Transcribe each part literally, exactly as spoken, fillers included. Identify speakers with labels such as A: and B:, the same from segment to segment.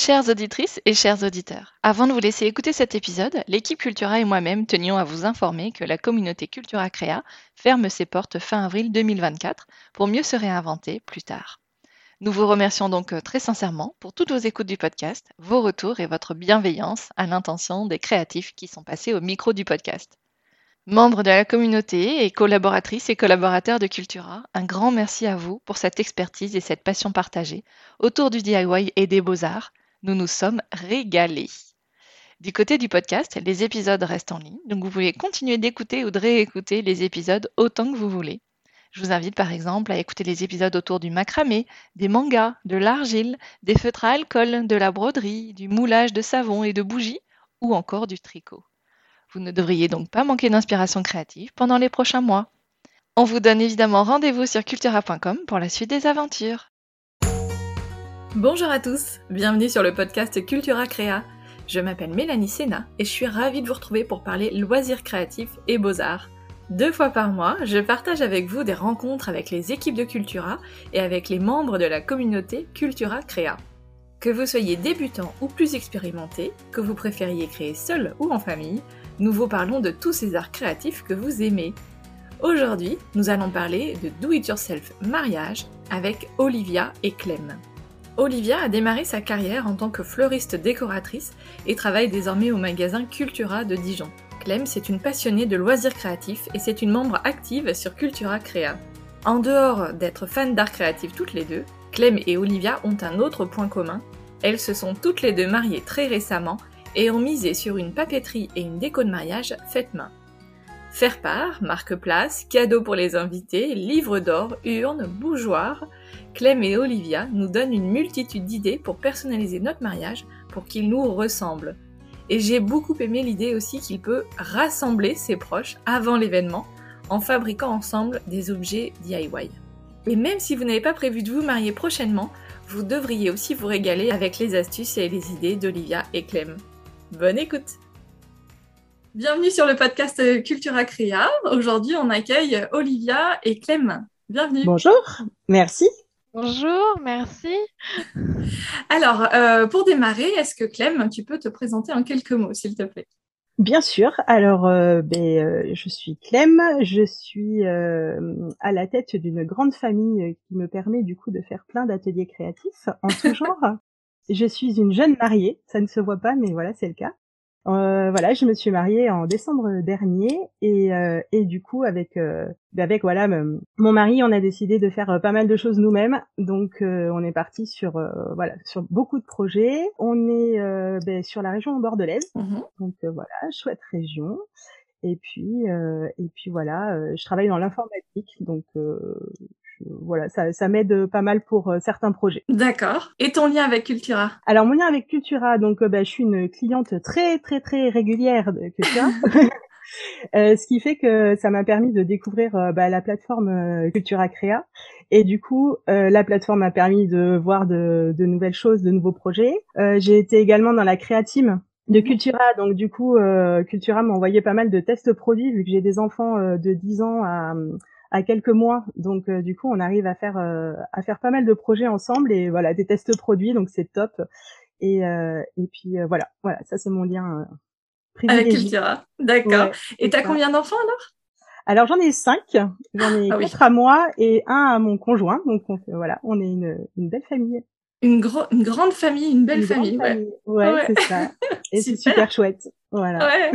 A: Chères auditrices et chers auditeurs, avant de vous laisser écouter cet épisode, l'équipe Cultura et moi-même tenions à vous informer que la communauté Cultura Créa ferme ses portes fin avril deux mille vingt-quatre pour mieux se réinventer plus tard. Nous vous remercions donc très sincèrement pour toutes vos écoutes du podcast, vos retours et votre bienveillance à l'intention des créatifs qui sont passés au micro du podcast. Membres de la communauté et collaboratrices et collaborateurs de Cultura, un grand merci à vous pour cette expertise et cette passion partagée autour du D I Y et des beaux-arts. Nous nous sommes régalés. Du côté du podcast, les épisodes restent en ligne, donc vous pouvez continuer d'écouter ou de réécouter les épisodes autant que vous voulez. Je vous invite par exemple à écouter les épisodes autour du macramé, des mangas, de l'argile, des feutres à alcool, de la broderie, du moulage de savon et de bougies, ou encore du tricot. Vous ne devriez donc pas manquer d'inspiration créative pendant les prochains mois. On vous donne évidemment rendez-vous sur cultura point com pour la suite des aventures.
B: Bonjour à tous, bienvenue sur le podcast Cultura Créa. Je m'appelle Mélanie Sénat et je suis ravie de vous retrouver pour parler loisirs créatifs et beaux-arts. Deux fois par mois, je partage avec vous des rencontres avec les équipes de Cultura et avec les membres de la communauté Cultura Créa. Que vous soyez débutant ou plus expérimenté, que vous préfériez créer seul ou en famille, nous vous parlons de tous ces arts créatifs que vous aimez. Aujourd'hui, nous allons parler de Do-It-Yourself mariage avec Olivia et Clem. Olivia a démarré sa carrière en tant que fleuriste décoratrice et travaille désormais au magasin Cultura de Dijon. Clem, c'est une passionnée de loisirs créatifs et c'est une membre active sur Cultura Créa. En dehors d'être fans d'art créatif toutes les deux, Clem et Olivia ont un autre point commun. Elles se sont toutes les deux mariées très récemment et ont misé sur une papeterie et une déco de mariage faite main. Faire-part, marque-place, cadeaux pour les invités, livres d'or, urnes, bougeoirs, Clem et Olivia nous donnent une multitude d'idées pour personnaliser notre mariage pour qu'il nous ressemble. Et j'ai beaucoup aimé l'idée aussi qu'il peut rassembler ses proches avant l'événement en fabriquant ensemble des objets D I Y. Et même si vous n'avez pas prévu de vous marier prochainement, vous devriez aussi vous régaler avec les astuces et les idées d'Olivia et Clem. Bonne écoute! Bienvenue sur le podcast Cultura Créa. Aujourd'hui, on accueille Olivia et Clem. Bienvenue.
C: Bonjour, merci.
A: Bonjour, merci.
B: Alors, euh, pour démarrer, est-ce que Clem, tu peux te présenter en quelques mots, s'il te plaît?
C: Bien sûr. Alors, euh, ben, euh, je suis Clem. Je suis euh, à la tête d'une grande famille qui me permet du coup de faire plein d'ateliers créatifs en tout genre. Je suis une jeune mariée. Ça ne se voit pas, mais voilà, c'est le cas. Euh, voilà, je me suis mariée en décembre dernier et euh, et du coup avec euh, avec voilà m- mon mari, on a décidé de faire euh, pas mal de choses nous-mêmes. Donc euh, on est parti sur euh, voilà sur beaucoup de projets. On est euh, ben, sur la région bordelaise,
B: Mhm.
C: donc euh, voilà, chouette région. Et puis euh, et puis voilà, euh, je travaille dans l'informatique, donc euh, je- voilà, ça ça m'aide pas mal pour euh, certains projets.
B: D'accord. Et ton lien avec Cultura?
C: Alors mon lien avec Cultura, donc euh, bah, je suis une cliente très très très régulière de Cultura, euh, ce qui fait que ça m'a permis de découvrir euh, bah, la plateforme euh, Cultura Créa, et du coup euh, la plateforme m'a permis de voir de, de nouvelles choses, de nouveaux projets. Euh, j'ai été également dans la Créa Team de Cultura, donc du coup euh, Cultura m'a envoyé pas mal de tests produits vu que j'ai des enfants euh, de dix ans à à quelques mois, donc euh, du coup on arrive à faire euh, à faire pas mal de projets ensemble et voilà des tests produits, donc c'est top. Et euh, et puis euh, voilà voilà ça c'est mon lien euh,
B: Avec
C: privilégié.
B: Cultura, d'accord.
C: Ouais,
B: Et
C: c'est
B: t'as
C: ça.
B: combien d'enfants alors?
C: Alors j'en ai cinq, j'en ai
B: Ah oui,
C: quatre à moi et un à mon conjoint, donc on fait, voilà, on est une une belle famille,
B: une, gro- une grande famille, une belle
C: une grande
B: famille, ouais.
C: famille. Ouais,
B: Ouais,
C: c'est ça. Et c'est super
B: super,
C: chouette. Voilà.
B: ouais.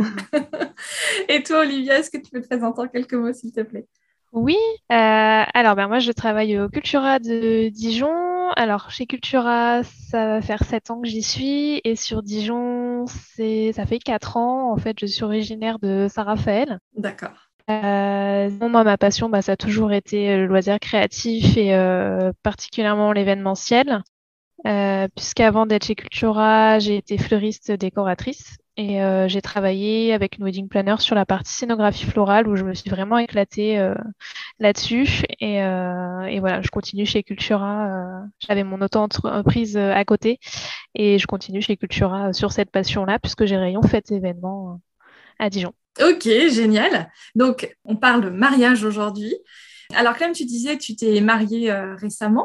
B: Et toi, Olivia, est-ce que tu peux te présenter en quelques mots, s'il te plaît?
D: Oui, euh, alors ben moi je travaille au Cultura de Dijon. Alors chez Cultura, ça va faire sept ans que j'y suis et sur Dijon, c'est ça fait quatre ans. En fait, je suis originaire de Saint-Raphaël.
B: D'accord.
D: Euh, non, moi, ma passion, bah, ça a toujours été le loisir créatif et euh, particulièrement l'événementiel. Euh, puisqu'avant d'être chez Cultura, j'ai été fleuriste décoratrice et euh, j'ai travaillé avec une wedding planner sur la partie scénographie florale où je me suis vraiment éclatée euh, là-dessus. Et, euh, et voilà, je continue chez Cultura. Euh, j'avais mon auto-entreprise euh, à côté et je continue chez Cultura euh, sur cette passion-là puisque j'ai rayon fête événement euh, à Dijon.
B: Ok, génial. Donc, on parle de mariage aujourd'hui. Alors, Clem, tu disais que tu t'es mariée euh, récemment.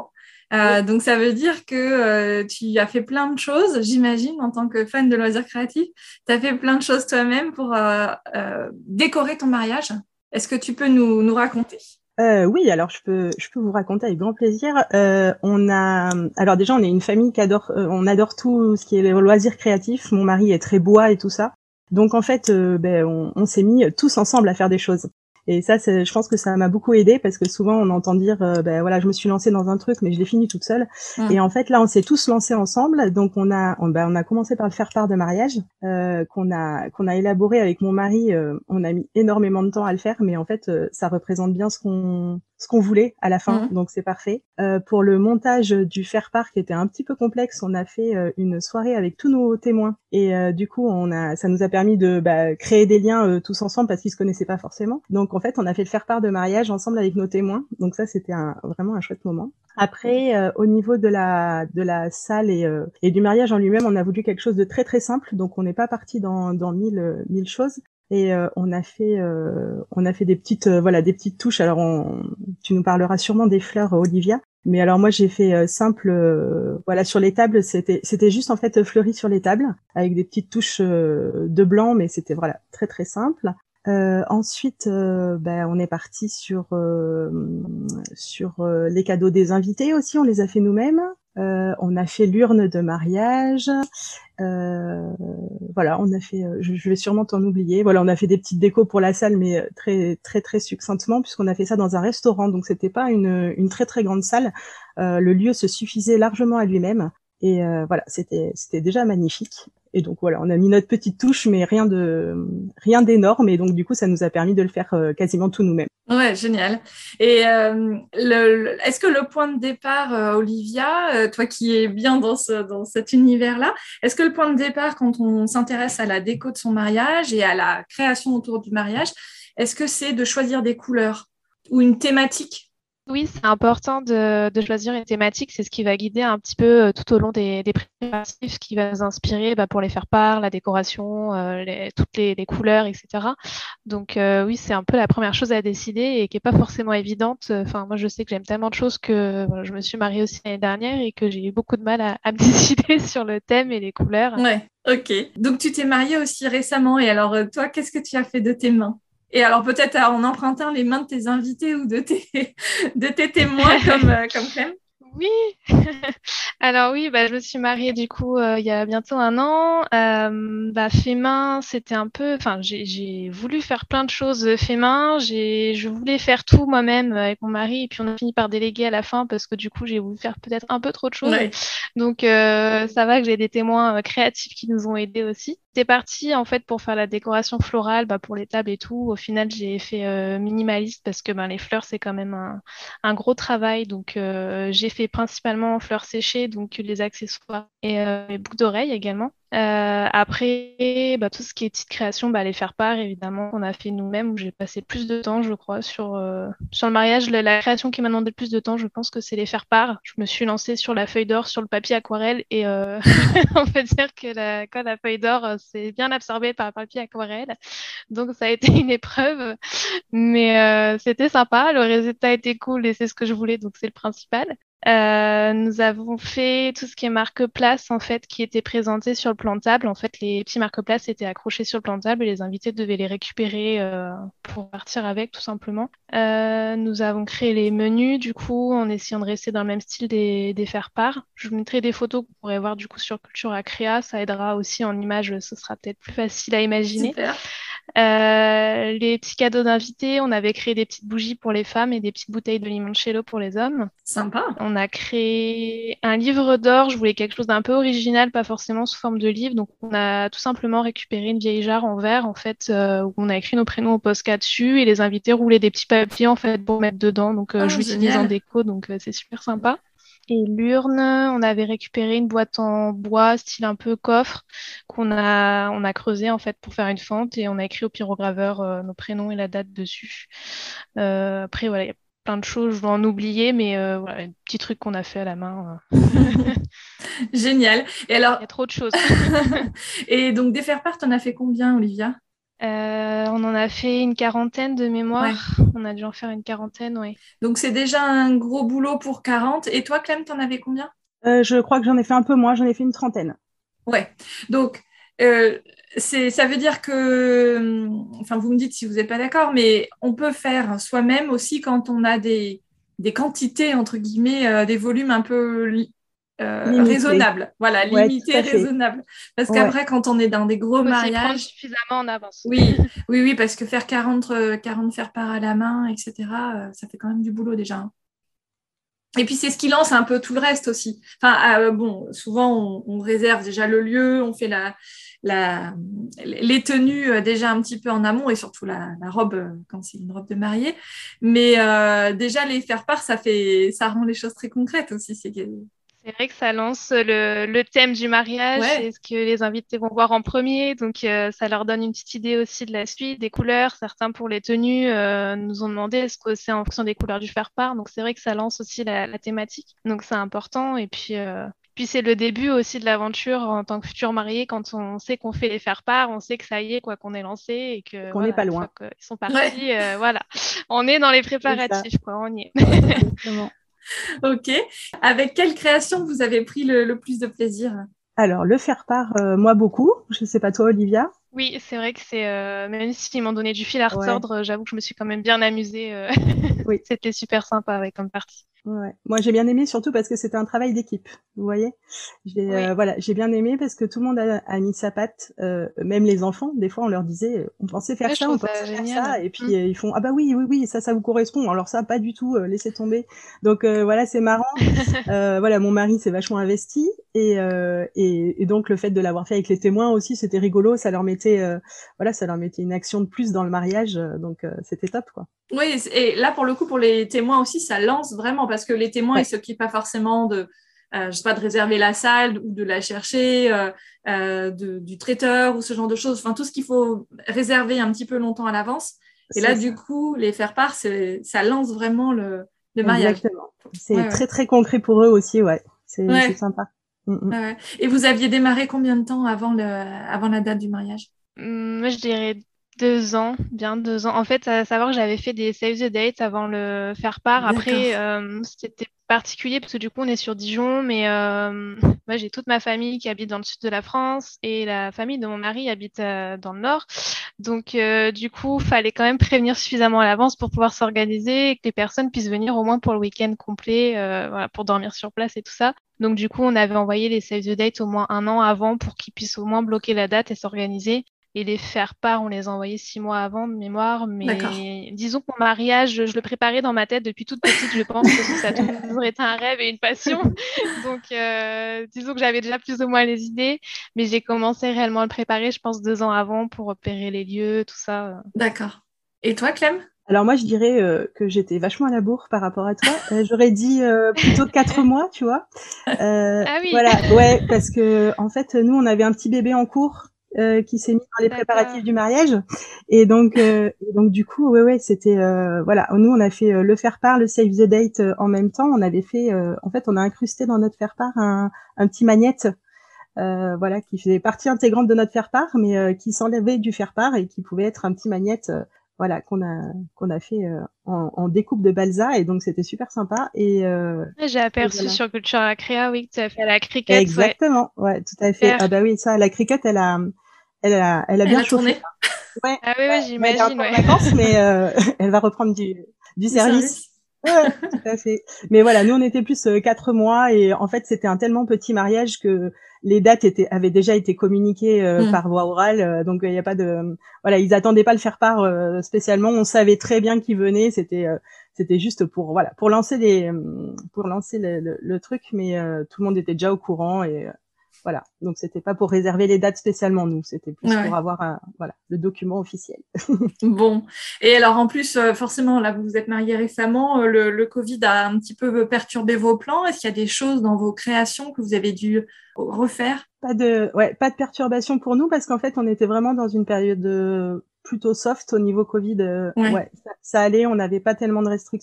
B: Euh, donc, ça veut dire que euh, tu as fait plein de choses, j'imagine, en tant que fan de loisirs créatifs. Tu as fait plein de choses toi-même pour euh, euh, décorer ton mariage. Est-ce que tu peux nous, nous raconter?
C: Euh, oui, alors je peux, je peux vous raconter avec grand plaisir. Euh, on a, alors déjà, on est une famille qui adore, euh, on adore tout ce qui est les loisirs créatifs. Mon mari est très bois et tout ça. Donc en fait, euh, ben, on, on s'est mis tous ensemble à faire des choses. Et ça, c'est, je pense que ça m'a beaucoup aidé parce que souvent on entend dire, euh, ben voilà, je me suis lancée dans un truc, mais je l'ai fini toute seule. Mmh. Et en fait, là, on s'est tous lancés ensemble. Donc on a, on, ben, on a commencé par le faire part de mariage euh, qu'on a, qu'on a élaboré avec mon mari. Euh, on a mis énormément de temps à le faire, mais en fait, euh, ça représente bien ce qu'on ce qu'on voulait à la fin, mmh. donc c'est parfait. Euh, pour le montage du faire-part qui était un petit peu complexe, on a fait euh, une soirée avec tous nos témoins et euh, du coup, on a, ça nous a permis de bah, créer des liens euh, tous ensemble parce qu'ils se connaissaient pas forcément. Donc en fait, on a fait le faire-part de mariage ensemble avec nos témoins. Donc ça, c'était un, vraiment un chouette moment. Après, euh, au niveau de la de la salle et, euh, et du mariage en lui-même, on a voulu quelque chose de très très simple. Donc on n'est pas parti dans dans mille mille choses. Et euh, on a fait euh, on a fait des petites euh, voilà des petites touches. Alors on, tu nous parleras sûrement des fleurs, Olivia, mais alors moi j'ai fait euh, simple euh, voilà sur les tables, c'était c'était juste en fait fleuri sur les tables avec des petites touches euh, de blanc, mais c'était voilà très très simple. Euh, ensuite euh, ben on est parti sur euh, sur euh, les cadeaux des invités aussi, on les a fait nous-mêmes. Euh, on a fait l'urne de mariage. Euh, voilà, on a fait, je, je vais sûrement t'en oublier. Voilà, on a fait des petites décos pour la salle, mais très très très succinctement, puisqu'on a fait ça dans un restaurant, donc c'était pas une une très très grande salle. Euh, le lieu se suffisait largement à lui-même, et euh, voilà, c'était c'était déjà magnifique. Et donc voilà, on a mis notre petite touche, mais rien de rien d'énorme, et donc du coup, ça nous a permis de le faire euh, quasiment tout nous-mêmes.
B: Ouais, génial. Et euh, le, le, est-ce que le point de départ, euh, Olivia, euh, toi qui es bien dans, ce, dans cet univers-là, est-ce que le point de départ, quand on s'intéresse à la déco de son mariage et à la création autour du mariage, est-ce que c'est de choisir des couleurs ou une thématique?
D: Oui, c'est important de, de choisir une thématique. C'est ce qui va guider un petit peu euh, tout au long des, des préparatifs, qui va nous inspirer bah, pour les faire-part, la décoration, euh, les, toutes les, les couleurs, et cetera. Donc euh, oui, c'est un peu la première chose à décider et qui n'est pas forcément évidente. Enfin, moi, je sais que j'aime tellement de choses que voilà, je me suis mariée aussi l'année dernière et que j'ai eu beaucoup de mal à, à me décider sur le thème et les couleurs.
B: Ouais, ok. Donc tu t'es mariée aussi récemment. Et alors, toi, qu'est-ce que tu as fait de tes mains? Et alors, peut-être en empruntant les mains de tes invités ou de tes, de tes témoins comme, euh, comme Clem?
D: Oui, alors oui, bah, je me suis mariée du coup euh, il y a bientôt un an. Euh, bah, fait main, c'était un peu, enfin j'ai, j'ai voulu faire plein de choses fait main. J'ai, je voulais faire tout moi-même avec mon mari et puis on a fini par déléguer à la fin parce que du coup j'ai voulu faire peut-être un peu trop de choses.
B: Ouais.
D: Donc euh, ça va que j'ai des témoins euh, créatifs qui nous ont aidés aussi. C'était parti en fait pour faire la décoration florale, bah, pour les tables et tout. Au final j'ai fait euh, minimaliste parce que ben, les fleurs c'est quand même un, un gros travail. Donc euh, j'ai fait principalement fleurs séchées, donc les accessoires et euh, les boucles d'oreilles également. Euh, après, bah, tout ce qui est petite création, bah, les faire-part, évidemment, on a fait nous-mêmes, où j'ai passé plus de temps, je crois, sur, euh, sur le mariage. La, la création qui m'a demandé le plus de temps, je pense que c'est les faire-part. Je me suis lancée sur la feuille d'or, sur le papier aquarelle, et euh, on peut dire que la, quand la feuille d'or, c'est bien absorbé par le papier aquarelle. Donc, ça a été une épreuve, mais euh, c'était sympa. Le résultat était cool, et c'est ce que je voulais, donc c'est le principal. Euh, nous avons fait tout ce qui est marque-place, en fait, qui était présenté sur le plan de table. En fait, les petits marque-places étaient accrochés sur le plan de table et les invités devaient les récupérer euh, pour partir avec, tout simplement. Euh, nous avons créé les menus, du coup, en essayant de rester dans le même style des, des faire-part. Je vous mettrai des photos que vous pourrez voir, du coup, sur Cultura Créa. Ça aidera aussi en images, ce sera peut-être plus facile à imaginer.
B: Super.
D: Euh, les petits cadeaux d'invités, on avait créé des petites bougies pour les femmes et des petites bouteilles de limoncello pour les hommes.
B: Sympa.
D: On a créé un livre d'or. Je voulais quelque chose d'un peu original, pas forcément sous forme de livre. Donc, on a tout simplement récupéré une vieille jarre en verre, en fait, euh, où on a écrit nos prénoms au Posca dessus et les invités roulaient des petits papiers, en fait, pour mettre dedans. Donc, euh,
B: Oh,
D: je l'utilise en déco, donc euh, c'est super sympa. Et l'urne, on avait récupéré une boîte en bois, style un peu coffre, qu'on a, on a creusé en fait pour faire une fente et on a écrit au pyrograveur euh, nos prénoms et la date dessus. Euh, après, voilà, il y a plein de choses, je dois en oublier, mais euh, voilà, un petit truc qu'on a fait à la main. Euh.
B: Génial. Et alors,
D: il y a trop de choses.
B: Et donc, des faire-part, t'en as fait combien, Olivia?
D: Euh, on en a fait une quarantaine de
B: Ouais.
D: mémoire. On a dû en faire une quarantaine, oui.
B: Donc, c'est déjà un gros boulot pour quarante. Et toi, Clem, t'en avais combien?
C: Euh, je crois que j'en ai fait un peu moins, j'en ai fait une trentaine.
B: Ouais. Donc, euh, c'est, ça veut dire que, hum, enfin, vous me dites si vous n'êtes pas d'accord, mais on peut faire soi-même aussi quand on a des, des quantités, entre guillemets, euh, des volumes un peu li- euh,
C: Limité.
B: raisonnables. Voilà,
C: Ouais, tout
B: limités,
C: à fait.
B: raisonnables. Parce
C: Ouais.
B: qu'après, quand on est dans des gros
D: Faut s'y prendre
B: mariages,
D: suffisamment en avance.
B: oui, oui, oui, parce que faire quarante, euh, quarante faire-part à la main, et cetera, euh, ça fait quand même du boulot déjà, hein. Et puis c'est ce qui lance un peu tout le reste aussi. Enfin, euh, bon, souvent on, on réserve déjà le lieu, on fait la, la, les tenues euh, déjà un petit peu en amont et surtout la, la robe euh, quand c'est une robe de mariée. Mais euh, déjà les faire part, ça fait, ça rend les choses très concrètes aussi. C'est que-
D: C'est vrai que ça lance le, le thème du mariage, c'est
B: ouais,
D: ce que les invités vont voir en premier, donc euh, ça leur donne une petite idée aussi de la suite, des couleurs. Certains pour les tenues euh, nous ont demandé est-ce que c'est en fonction des couleurs du faire-part, donc c'est vrai que ça lance aussi la, la thématique, donc c'est important. Et puis, euh, puis c'est le début aussi de l'aventure en tant que futur marié, quand on sait qu'on fait les faire-part, on sait que ça y est, quoi, qu'on est lancé et que
C: Qu'on n'est
D: voilà,
C: pas
D: une fois
C: loin.
D: qu'ils sont
B: ouais,
D: partis, euh, voilà, on est dans les
C: C'est ça.
D: préparatifs, quoi, on y est.
C: Exactement.
B: ok. Avec quelle création vous avez pris le, le plus de plaisir?
C: Alors, le faire-part, euh, moi beaucoup. Je sais pas toi, Olivia.
D: Oui, c'est vrai que c'est, euh, même s'ils m'ont donné du fil à
C: Ouais.
D: retordre, euh, j'avoue que je me suis quand même bien amusée. euh,
C: Oui.
D: C'était super sympa, ouais, comme partie.
C: Ouais. Moi, j'ai bien aimé surtout parce que c'était un travail d'équipe. Vous voyez, j'ai
D: Oui,
C: euh, voilà, j'ai bien aimé parce que tout le monde a, a mis sa patte, euh, même les enfants. Des fois, on leur disait, euh, on pensait faire
D: ouais, je
C: ça, on
D: trouve ça
C: pensait faire
D: génial.
C: ça, et
D: Mm.
C: puis euh, ils font ah bah oui, oui, oui, ça, ça vous correspond. Alors ça, pas du tout, euh, laissez tomber. Donc euh, voilà, c'est marrant. Euh, voilà, mon mari s'est vachement investi et, euh, et et donc le fait de l'avoir fait avec les témoins aussi, c'était rigolo. Ça leur mettait euh, voilà, ça leur mettait une action de plus dans le mariage, euh, donc euh, c'était top quoi.
B: Oui, et là, pour le coup, pour les témoins aussi, ça lance vraiment parce que les témoins, ils
C: Ouais,
B: s'occupent pas forcément de, euh, je sais pas, de réserver la salle ou de la chercher, euh, euh, de, du traiteur ou ce genre de choses. Enfin, tout ce qu'il faut réserver un petit peu longtemps à l'avance. Et là,
C: c'est
B: du
C: ça.
B: coup, les faire part, c'est, ça lance vraiment le, le mariage.
C: Exactement. C'est
B: Ouais, ouais.
C: très très concret pour eux aussi, ouais. C'est c'est
B: Ouais,
C: sympa. Mm, mm.
B: ouais, ouais. Et vous aviez démarré combien de temps avant le, avant la date du mariage?
D: Mm, Moi, je dirais deux ans, bien deux ans. En fait, à savoir que j'avais fait des save the date avant le faire part. Après,
B: D'accord.
D: euh, c'était particulier parce que du coup, on est sur Dijon, mais euh, moi, j'ai toute ma famille qui habite dans le sud de la France et la famille de mon mari habite euh, dans le nord. Donc, euh, du coup, fallait quand même prévenir suffisamment à l'avance pour pouvoir s'organiser et que les personnes puissent venir au moins pour le week-end complet, euh, voilà, pour dormir sur place et tout ça. Donc, du coup, on avait envoyé les save the date au moins un an avant pour qu'ils puissent au moins bloquer la date et s'organiser. Et les faire part, on les a envoyés six mois avant de mémoire.
B: D'accord.
D: Mais disons que mon mariage, je, je le préparais dans ma tête depuis toute petite, je pense, parce que ça a toujours été un rêve et une passion. Donc, euh, disons que j'avais déjà plus ou moins les idées, mais j'ai commencé réellement à le préparer, je pense, deux ans avant pour repérer les lieux, tout ça.
B: D'accord. Et toi, Clem?
C: Alors moi, je dirais euh, que j'étais vachement à la bourre par rapport à toi. Euh, j'aurais dit euh, plutôt quatre mois, tu vois. Euh,
D: Ah oui,
C: voilà, ouais, parce que en fait, nous, on avait un petit bébé en cours euh, qui s'est mis dans les
D: d'accord.
C: préparatifs du mariage, et donc, euh, et donc du coup, ouais, ouais, c'était euh, voilà. Nous, on a fait euh, le faire-part, le save the date euh, en même temps. On avait fait, euh, en fait, on a incrusté dans notre faire-part un, un petit magnète. Euh, voilà, qui faisait partie intégrante de notre faire-part, mais euh, qui s'enlevait du faire-part et qui pouvait être un petit magnète, euh, voilà, qu'on a qu'on a fait euh, en, en découpe de balsa, et donc c'était super sympa. Et, euh,
D: J'ai
C: et
D: aperçu
C: voilà.
D: sur Cultura Créa, oui, que tu as fait à la cricket, ouais,
C: Exactement, ouais, tout à fait.
D: super.
C: Ah bah oui, ça, la cricket, elle a, elle a, elle a
B: Elle
C: bien
B: a
C: chauffé.
B: tourné.
C: Ouais,
D: Ah oui,
C: ouais,
D: oui,
C: ouais, elle est
D: j'imagine,
C: encore
D: ouais.
C: en vacances, mais euh, elle va reprendre du, du
B: Du
C: service.
B: service.
C: Ouais, tout à fait. Mais voilà, nous on était plus euh, quatre mois, et en fait c'était un tellement petit mariage que les dates étaient avaient déjà été communiquées euh,
B: Hmm.
C: par voie orale, euh, donc il n'y a pas de voilà, ils attendaient pas le faire part euh, spécialement. On savait très bien qui venait. C'était euh, c'était juste pour voilà pour lancer les pour lancer le, le, le truc, mais euh, tout le monde était déjà au courant, et euh, voilà. Donc c'était pas pour réserver les dates spécialement, nous, c'était plus pour
B: Ouais.
C: avoir un voilà le document officiel.
B: Bon. Et alors, en plus, euh, forcément, là, vous vous êtes mariés récemment, euh, le, le Covid a un petit peu perturbé vos plans. Est-ce qu'il y a des choses dans vos créations que vous avez dû refaire?
C: Pas de, ouais, pas de perturbation pour nous parce qu'en fait, on était vraiment dans une période euh, plutôt soft au niveau Covid. euh,
B: Ouais.
C: ouais, ça, ça allait, on n'avait pas tellement de restrictions.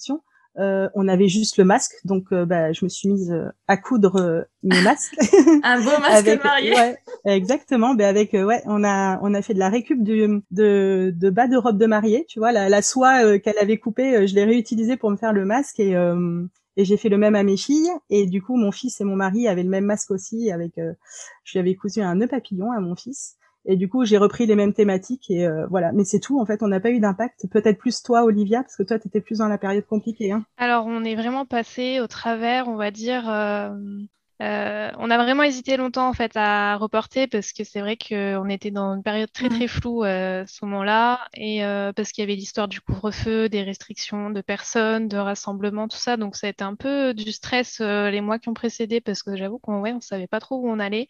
C: Euh, on avait juste le masque, donc euh, bah, je me suis mise euh, à coudre euh, mes masques.
B: Un beau masque
C: avec,
B: de mariée.
C: Ouais, exactement. Ben avec, euh, ouais, on a on a fait de la récup du, de de bas de robe de mariée. Tu vois, la, la soie euh, qu'elle avait coupée, euh, je l'ai réutilisée pour me faire le masque et euh, et j'ai fait le même à mes filles. Et du coup, mon fils et mon mari avaient le même masque aussi. Avec, euh, je lui avais cousu un nœud papillon à mon fils. Et du coup, j'ai repris les mêmes thématiques et euh, voilà. Mais c'est tout. En fait, on n'a pas eu d'impact. Peut-être plus toi, Olivia, parce que toi, t'étais plus dans la période compliquée. Hein.
D: Alors, on est vraiment passé au travers, on va dire. euh, euh, on a vraiment hésité longtemps en fait à reporter parce que c'est vrai qu'on était dans une période très
B: Mm.
D: très floue euh, à ce moment-là et euh, parce qu'il y avait l'histoire du couvre-feu, des restrictions de personnes, de rassemblements, tout ça. Donc ça a été un peu du stress euh, les mois qui ont précédé parce que j'avoue qu'on ouais, on savait pas trop où on allait.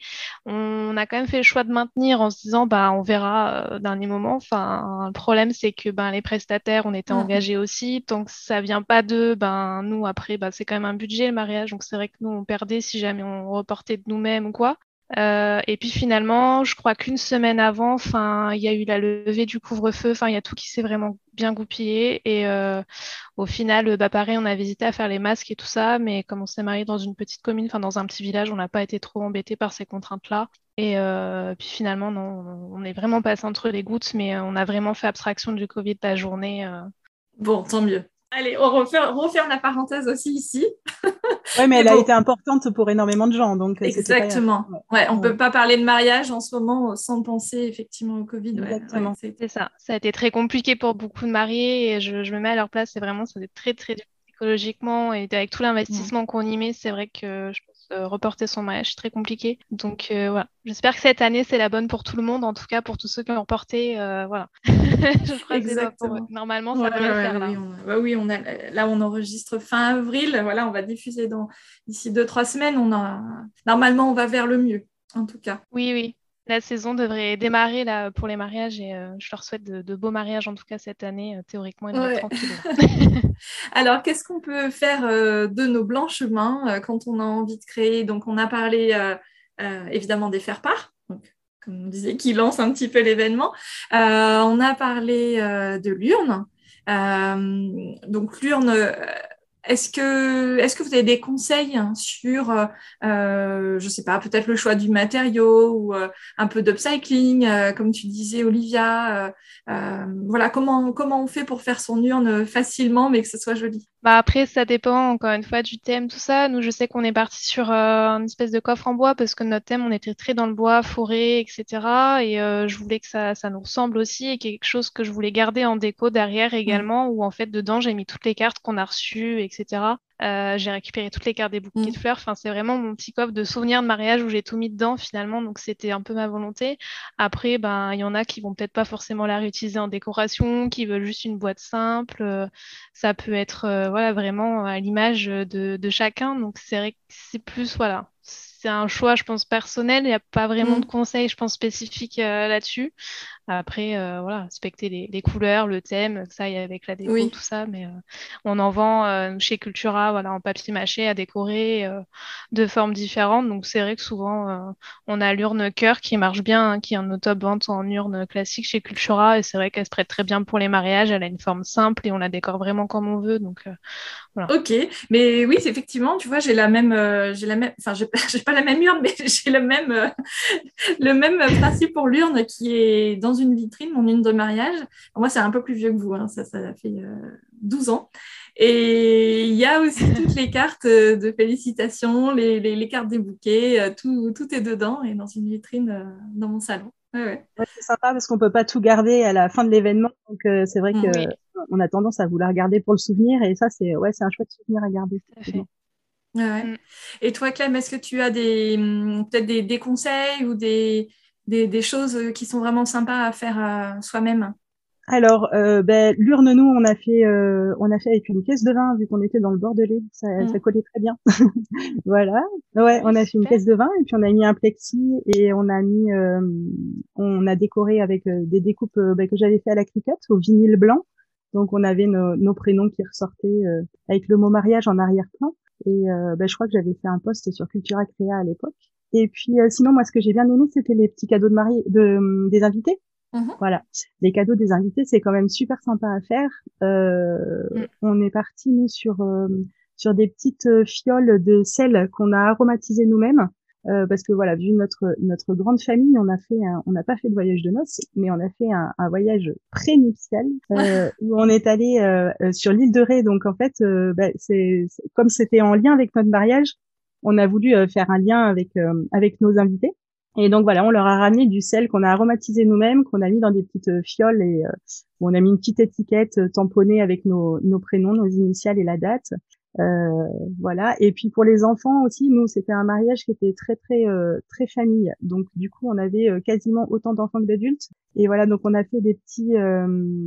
D: On a quand même fait le choix de maintenir en se disant bah on verra euh, dernier moment. Enfin, le problème c'est que ben les prestataires on était
B: Mm.
D: engagés aussi, tant que ça vient pas d'eux, ben nous après bah c'est quand même un budget le mariage, donc c'est vrai que nous on perdait si jamais on reportait de nous-mêmes ou quoi. Euh, et puis finalement, je crois qu'une semaine avant, enfin, il y a eu la levée du couvre-feu, enfin, il y a tout qui s'est vraiment bien goupillé. Et euh, au final, bah pareil, on a hésité à faire les masques et tout ça, mais comme on s'est marié dans une petite commune, enfin dans un petit village, on n'a pas été trop embêté par ces contraintes-là. Et euh, puis finalement, non, on est vraiment passé entre les gouttes, mais on a vraiment fait abstraction du Covid la journée. euh.
B: Bon, tant mieux. Allez, on referme, on referme la parenthèse aussi ici.
C: Ouais, mais
B: Mais
C: elle a
B: bon,
C: été importante pour énormément de gens, donc euh, c'était pas.
B: exactement.
C: Ouais,
B: Ouais, on
C: ouais,
B: peut pas parler de mariage en ce moment sans penser effectivement au Covid. Ouais, ouais,
C: exactement.
B: c'est...
D: C'est ça. Ça a été très compliqué pour beaucoup de mariés et je, je me mets à leur place. C'est vraiment, ça a été très, très dur psychologiquement et avec tout
B: Mm.
D: l'investissement qu'on y met, c'est vrai que je pense euh, reporter son mariage, c'est très compliqué. Donc euh, voilà. J'espère que cette année, c'est la bonne pour tout le monde, en tout cas pour tous ceux qui ont reporté. euh, voilà. Je croise les doigts pour eux.
B: Exactement.
D: Normalement,
B: Ouais,
D: ça devrait le
B: ouais,
D: faire
B: oui,
D: là.
B: on a, bah oui, on a, là, on enregistre fin avril. Voilà, on va diffuser dans, d'ici deux, trois semaines. On a, normalement, on va vers le mieux, en tout cas.
D: Oui, oui. La saison devrait démarrer là pour les mariages et euh, je leur souhaite de, de beaux mariages en tout cas cette année. Euh, théoriquement, ils devraient être
B: Ouais.
D: tranquilles là.
B: Alors, qu'est-ce qu'on peut faire euh, de nos blanches mains euh, quand on a envie de créer? Donc, on a parlé euh, euh, évidemment des faire-part, donc, comme on disait, qui lance un petit peu l'événement. Euh, on a parlé euh, de l'urne. Euh, donc, l'urne, euh, est-ce que, est-ce que vous avez des conseils hein, sur, euh, euh, je sais pas, peut-être le choix du matériau ou euh, un peu d'upcycling, euh, comme tu disais, Olivia euh, euh, voilà, comment, comment on fait pour faire son urne facilement, mais que ce soit joli.
D: Bah après, ça dépend encore une fois du thème, tout ça. Nous, je sais qu'on est parti sur euh, une espèce de coffre en bois parce que notre thème, on était très dans le bois, forêt, et cetera. Et euh, je voulais que ça, ça nous ressemble aussi et quelque chose que je voulais garder en déco derrière
B: Mm.
D: également, où en fait, dedans, j'ai mis toutes les cartes qu'on a reçues, et cetera. Euh, j'ai récupéré toutes les cartes des bouquets
B: Mm.
D: de fleurs. Enfin, c'est vraiment mon petit coffre de souvenirs de mariage où j'ai tout mis dedans finalement. Donc, c'était un peu ma volonté. Après, ben, il y en a qui vont peut-être pas forcément la réutiliser en décoration, qui veulent juste une boîte simple. Euh, ça peut être euh, voilà, vraiment à l'image de, de chacun. Donc, c'est vrai que c'est plus, voilà, c'est un choix, je pense, personnel. Il n'y a pas vraiment de
B: Mm.
D: conseils, je pense, spécifiques euh, là-dessus. Après, euh, voilà, respecter les, les couleurs, le thème, que ça aille avec la déco,
B: Oui.
D: tout ça. Mais euh, on en vend euh, chez Cultura, voilà, en papier mâché à décorer euh, de formes différentes. Donc, c'est vrai que souvent, euh, on a l'urne cœur qui marche bien, hein, qui est un top vente en urne classique chez Cultura. Et c'est vrai qu'elle se prête très bien pour les mariages. Elle a une forme simple et on la décore vraiment comme on veut. Donc, euh, voilà.
B: Ok, mais oui, c'est effectivement, tu vois, j'ai la même, euh, j'ai la même, enfin, j'ai pas, j'ai pas la même urne, mais j'ai le même, euh, le même principe pour l'urne qui est dans une vitrine, mon urne de mariage. Moi, c'est un peu plus vieux que vous, hein, ça, ça fait euh, douze ans. Et il y a aussi toutes les cartes euh, de félicitations, les, les, les cartes des bouquets, euh, tout, tout est dedans et dans une vitrine euh, dans mon salon. Ouais, ouais.
C: Ouais, c'est sympa parce qu'on peut pas tout garder à la fin de l'événement, donc euh, c'est vrai que
B: Mm.
D: Oui,
C: on a tendance à vouloir garder pour le souvenir et ça c'est ouais c'est un chouette souvenir à garder.
D: tout à fait.
C: Effectivement.
B: Ouais, ouais.
D: Mm.
B: Et toi, Clem, est-ce que tu as des hum, peut-être des, des conseils ou des, des, des choses qui sont vraiment sympas à faire euh, soi-même?
C: Alors euh, ben, l'urne nous on a fait euh, on a fait avec une caisse de vin vu qu'on était dans le Bordelais, ça, ça
B: Mm.
C: collait très bien. Voilà.
D: Ah
C: Ouais,
D: oui,
C: on a fait une
D: super.
C: caisse de vin et puis on a mis un plexi et on a mis euh, on a décoré avec euh, des découpes euh, ben, que j'avais fait à la cricket au vinyle blanc. Donc on avait nos, nos prénoms qui ressortaient euh, avec le mot mariage en arrière-plan. Et euh, ben, je crois que j'avais fait un post sur Cultura Créa à l'époque. Et puis euh, sinon moi ce que j'ai bien aimé c'était les petits cadeaux de mariée de des invités. Mmh. Voilà. Les cadeaux des invités, c'est quand même super sympa à faire. Euh, mmh. On est parti nous sur euh, sur des petites fioles de sel qu'on a aromatisées nous-mêmes. Euh, parce que voilà, vu notre notre grande famille, on a fait un, on n'a pas fait de voyage de noces, mais on a fait un, un voyage pré-nuptial euh, où on est allé euh, sur l'île de Ré. Donc en fait, euh, bah, c'est, c'est comme c'était en lien avec notre mariage, on a voulu euh, faire un lien avec euh, avec nos invités. Et donc voilà, on leur a ramené du sel qu'on a aromatisé nous-mêmes, qu'on a mis dans des petites fioles et euh, on a mis une petite étiquette tamponnée avec nos nos prénoms, nos initiales et la date. Euh, voilà. Et puis pour les enfants aussi, nous c'était un mariage qui était très très euh, très famille. Donc du coup on avait euh, quasiment autant d'enfants que d'adultes. Et voilà, donc on a fait des petits euh,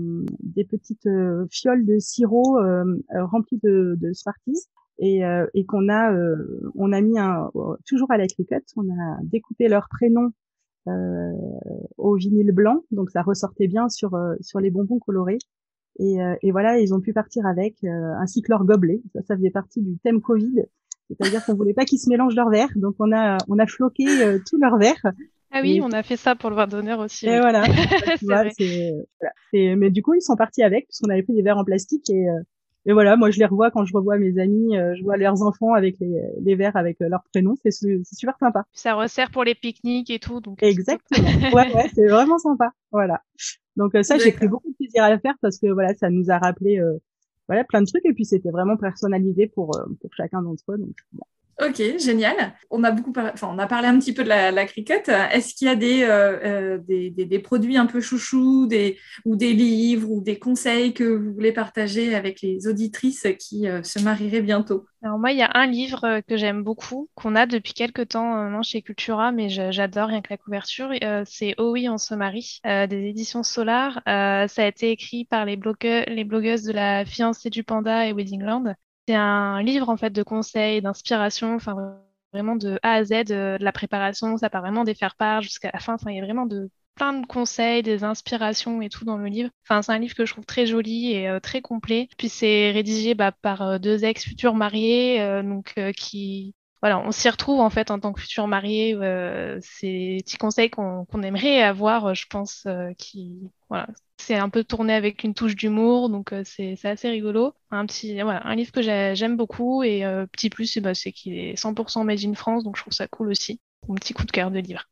C: des petites euh, fioles de sirop euh, remplies de, de Smarties. Et, euh, et qu'on a euh, on a mis un toujours à la cricut, on a découpé leurs prénoms euh, au vinyle blanc, donc ça ressortait bien sur euh, sur les bonbons colorés. Et, euh, et voilà, ils ont pu partir avec, euh, ainsi que leur gobelet. Ça, ça faisait partie du thème Covid, c'est-à-dire qu'on voulait pas qu'ils se mélangent leurs verres, donc on a on a floqué euh, tous leurs verres.
D: Ah oui,
C: et...
D: on a fait ça pour le vin d'honneur aussi.
C: Et
D: oui.
C: voilà,
D: c'est
C: tu vois,
D: vrai.
C: c'est, voilà. c'est, mais du coup ils sont partis avec, parce qu'on avait pris des verres en plastique et euh, et voilà, moi je les revois quand je revois mes amis, euh, je vois leurs enfants avec les, les verres avec euh, leurs prénoms, c'est, c'est super sympa.
D: Ça resserre pour les pique-niques et tout, donc.
C: Exactement. ouais, ouais, c'est vraiment sympa. Voilà. Donc euh, ça, D'accord. J'ai pris beaucoup de plaisir à le faire parce que voilà, ça nous a rappelé euh, voilà plein de trucs et puis c'était vraiment personnalisé pour euh, pour chacun d'entre eux. Donc, voilà.
B: Ok, génial. On a beaucoup, par... enfin, on a parlé un petit peu de la, la cricket. Est-ce qu'il y a des, euh, euh, des, des, des produits un peu chouchous, des ou des livres ou des conseils que vous voulez partager avec les auditrices qui euh, se marieraient bientôt?
D: Alors moi, il y a un livre que j'aime beaucoup, qu'on a depuis quelques temps euh, chez Cultura, mais je, j'adore rien que la couverture. Euh, c'est Oh oui, on se marie, euh, des éditions Solar. Euh, ça a été écrit par les blogueurs, les blogueuses de la fiancée du panda et Weddingland. C'est un livre en fait de conseils, d'inspiration, enfin vraiment de A à Z, de, de la préparation, ça part vraiment des faire-part jusqu'à la fin. Enfin, il y a vraiment de plein de conseils, des inspirations et tout dans le livre. Enfin, c'est un livre que je trouve très joli et euh, très complet. Puis c'est rédigé bah, par euh, deux ex futurs mariés, euh, donc euh, qui voilà, on s'y retrouve en fait en tant que futurs mariés. Euh, c'est des petits conseils qu'on qu'on aimerait avoir, je pense, euh, qui voilà. C'est un peu tourné avec une touche d'humour, donc euh, c'est c'est assez rigolo. Un petit voilà, un livre que j'ai- j'aime beaucoup et euh, petit plus, eh ben, c'est qu'il est cent pour cent made in France, donc je trouve ça cool aussi. Mon petit coup de cœur de livre.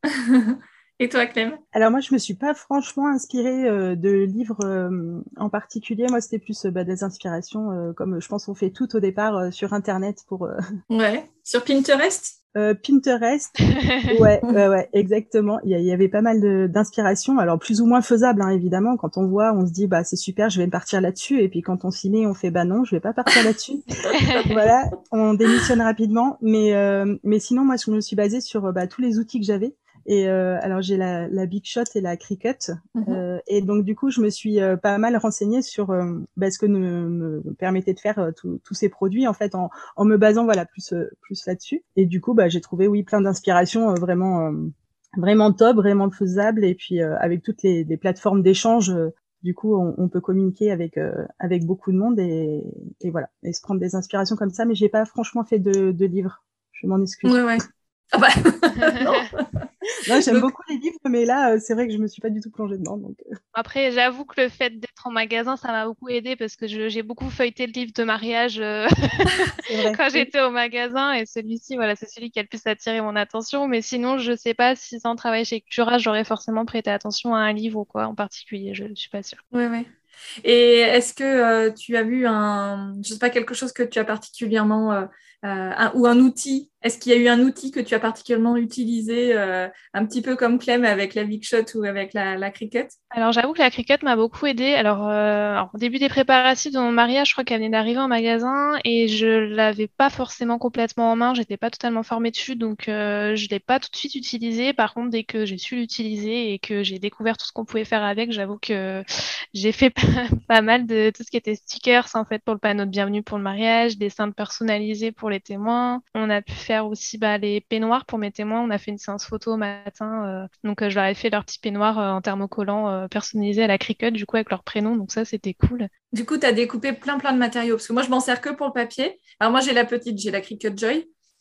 B: Et toi, Clem?
C: Alors moi, je me suis pas franchement inspirée euh, de livres euh, en particulier. Moi, c'était plus euh, bah, des inspirations, euh, comme je pense on fait tout au départ euh, sur Internet pour. Euh...
B: Ouais. Sur Pinterest?
C: Euh, Pinterest, ouais, ouais, ouais, exactement. Il y, y avait pas mal de, d'inspiration, alors plus ou moins faisable, hein, évidemment. Quand on voit, on se dit bah c'est super, je vais me partir là-dessus, et puis quand on s'y met, on fait bah non, je vais pas partir là-dessus. Voilà, on démissionne rapidement. Mais euh, mais sinon, moi, je me suis basée sur bah, tous les outils que j'avais. Et euh, alors j'ai la, la Big Shot et la Cricut, mm-hmm. euh, et donc du coup je me suis euh, pas mal renseignée sur euh, bah, ce que me, me permettait de faire euh, tous ces produits en fait en, en me basant voilà plus euh, plus là-dessus. Et du coup bah j'ai trouvé oui plein d'inspirations euh, vraiment euh, vraiment top, vraiment faisable, et puis euh, avec toutes les, les plateformes d'échange. Euh, du coup, on, on peut communiquer avec euh, avec beaucoup de monde et, et voilà, et se prendre des inspirations comme ça. Mais j'ai pas franchement fait de, de livres. Je m'en excuse.
B: Ouais ouais. Ah bah non.
C: Non, j'aime donc... beaucoup les livres, mais là, euh, c'est vrai que je me suis pas du tout plongée dedans. Donc...
D: Après, j'avoue que le fait d'être en magasin, ça m'a beaucoup aidé parce que je, j'ai beaucoup feuilleté le livre de mariage euh... quand j'étais au magasin, et celui-ci, voilà, c'est celui qui a le plus attiré mon attention. Mais sinon, je sais pas si sans travailler chez Cultura, j'aurais forcément prêté attention à un livre ou quoi en particulier. Je, je suis pas sûre.
B: Ouais, ouais. Et est-ce que euh, tu as vu un, je sais pas, quelque chose que tu as particulièrement euh, euh, un, ou un outil? Est-ce qu'il y a eu un outil que tu as particulièrement utilisé, euh, un petit peu comme Clem avec la Big Shot ou avec la, la Cricut?
D: Alors j'avoue que la Cricut m'a beaucoup aidée. Alors, euh, alors au début des préparatifs de mon mariage, je crois qu'elle venait d'arriver en magasin et je l'avais pas forcément complètement en main. J'étais pas totalement formée dessus, donc euh, je l'ai pas tout de suite utilisée. Par contre, dès que j'ai su l'utiliser et que j'ai découvert tout ce qu'on pouvait faire avec, j'avoue que j'ai fait pas, pas mal de tout ce qui était stickers en fait pour le panneau de bienvenue pour le mariage, des dessins personnalisés pour les témoins. On a pu faire aussi bah, les peignoirs pour mes témoins. On a fait une séance photo au matin, euh, donc euh, je leur ai fait leur petit peignoir euh, en thermocollant euh, personnalisé à la Cricut, du coup avec leur prénom, donc ça c'était cool.
B: Du coup, tu as découpé plein plein de matériaux, parce que moi je m'en sers que pour le papier. Alors moi j'ai la petite, j'ai la Cricut Joy,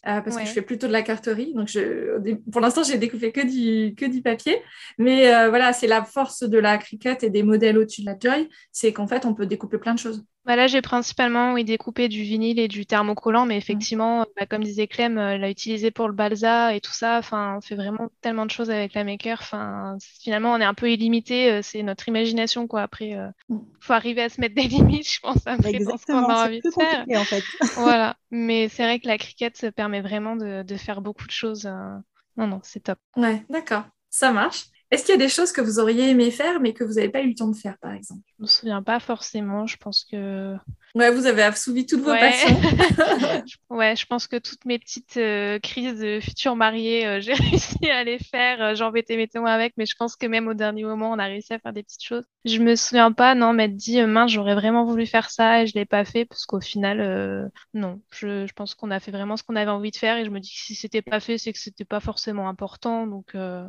B: euh, parce que je
D: Ouais.
B: fais plutôt de la carterie. Donc, je, au dé- pour l'instant, j'ai découpé que du, que du papier. Mais euh, voilà, c'est la force de la Cricut et des modèles au-dessus de la Joy, c'est qu'en fait, on peut découper plein de choses.
D: Bah là, j'ai principalement oui, découpé du vinyle et du thermocollant, mais
B: Mm.
D: effectivement, bah, comme disait Clem, euh, l'a utilisé pour le balsa et tout ça. Enfin, on fait vraiment tellement de choses avec la maker. Enfin, c- finalement, on est un peu illimité. euh, C'est notre imagination, quoi. Après, euh,
B: Mm.
D: faut arriver à se mettre des limites, je pense, après, dans ce qu'on
C: Exactement,
D: a
C: c'est
D: envie de
C: plus
D: faire.
C: compliqué en fait.
D: Voilà. Mais c'est vrai que la cricket se permet vraiment de, de faire beaucoup de choses. euh. Non, non, c'est top.
B: Ouais, d'accord, ça marche. Est-ce qu'il y a des choses que vous auriez aimé faire, mais que vous n'avez pas eu le temps de faire, par exemple?
D: Je me souviens pas forcément. Je pense que
B: Ouais, vous avez assouvi toutes vos
D: ouais,
B: passions.
D: Je- ouais, je pense que toutes mes petites euh, crises de futurs mariés, euh, j'ai réussi à les faire. Euh, J'embêtais mes témoins avec, mais je pense que même au dernier moment, on a réussi à faire des petites choses. Je me souviens pas, non, m'être dit, euh, mince, j'aurais vraiment voulu faire ça et je l'ai pas fait, parce qu'au final, euh, non, je, je pense qu'on a fait vraiment ce qu'on avait envie de faire et je me dis que si c'était pas fait, c'est que c'était pas forcément important. Donc, euh,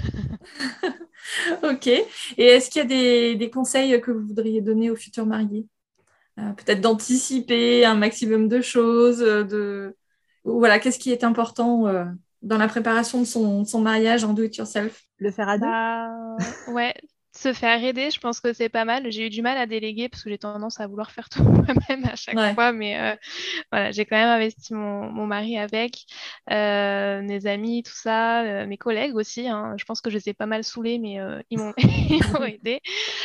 B: Ok. Et est-ce qu'il y a des, des conseils que vous voudriez donner aux futurs mariés? Euh, peut-être d'anticiper un maximum de choses, euh, de... ou voilà, qu'est-ce qui est important euh, dans la préparation de son, son mariage en do-it-yourself?
C: Le faire à deux?
D: bah, ouais, se faire aider, je pense que c'est pas mal. J'ai eu du mal à déléguer parce que j'ai tendance à vouloir faire tout moi-même à chaque
B: Ouais.
D: fois, mais euh, voilà, j'ai quand même investi mon, mon mari avec, euh, mes amis, tout ça, euh, mes collègues aussi, hein. Je pense que je les ai pas mal saoulés, mais euh, ils m'ont ils m'ont aidé.